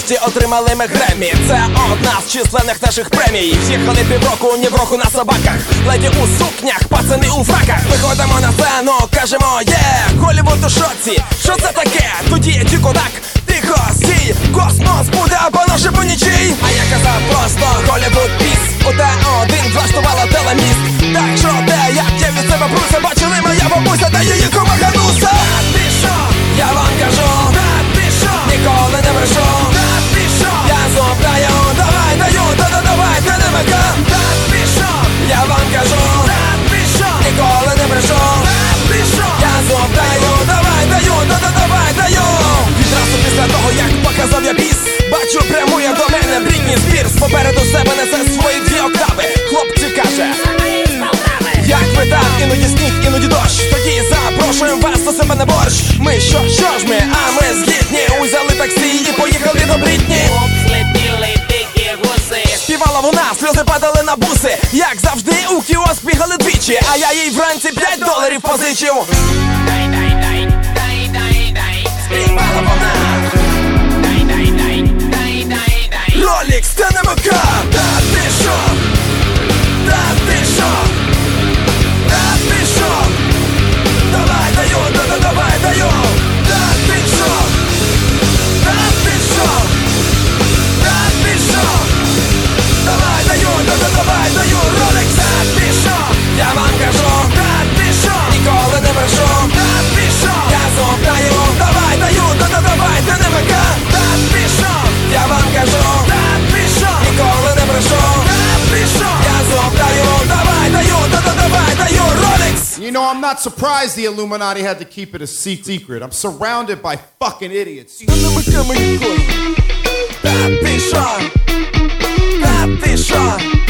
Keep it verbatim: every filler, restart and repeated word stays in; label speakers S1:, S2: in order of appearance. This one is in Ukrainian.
S1: нарешті отримали ми Греммі. Це одна з численних наших премій. Їхали півроку, ні в року на собаках. Леді у сукнях, пацани у фраках. Виходимо на сцену, кажемо є, Голлівуд у шоці. Що це таке? Тоді є Чікодак. Тихо, стій, космос буде або наше понічий. А я казав просто Голлівуд піс. У Т один влаштувала телеміст. Так що де, як я від себе бруся, бачили моя бабуся та її кума Гануся. Та ти що? Я вам кажу, та ти що? Ніколи не брешу. Та ти що? Я зовтаю, давай, даю, да-да, давай, ти не мека. Та ти що? Я вам кажу, та ти що? Ніколи не брешу. Та ти що? Я зовтаю, давай, даю, да-да, давай, даю. Відразу після того, як показав я біс, бачу, прямує до мене Брітні Спірс. Попереду себе несе свої дві октави. Хлопці каже, як ви там, іноді сніг, іноді дощ. Тоді запрошуємо вас до себе на борщ. Ми що, що ж ми, а ми згідні. Узяли таксі і поїхали до Брітні. Співала вона, сльози падали на буси. Як завжди, у кіоск бігали двічі. А я їй вранці п'ять доларів позичив. Співала вона. Ролікс, це не мука. Та ти що? Та ти що? Та ти що? Давай, даю, да-да, давай, даю. Та ти що? Та ти що? Та ти що? Давай, даю, да-да, давай, даю. Ролікс, та ти що? Я вам кажу, та ти що? Ніколи не брешу. Та ти що? Я зовтаю, давай, даю, да-да, давай, ти не мека. Та ти що? Я вам кажу, та ти що? Ніколи не брешу. Та ти що? Я зовтаю, давай, даю, да-да, давай, даю. Ролікс.
S2: You know, I'm not surprised the Illuminati had to keep it a secret. I'm surrounded by fucking idiots.
S1: Та ти що? Та ти що?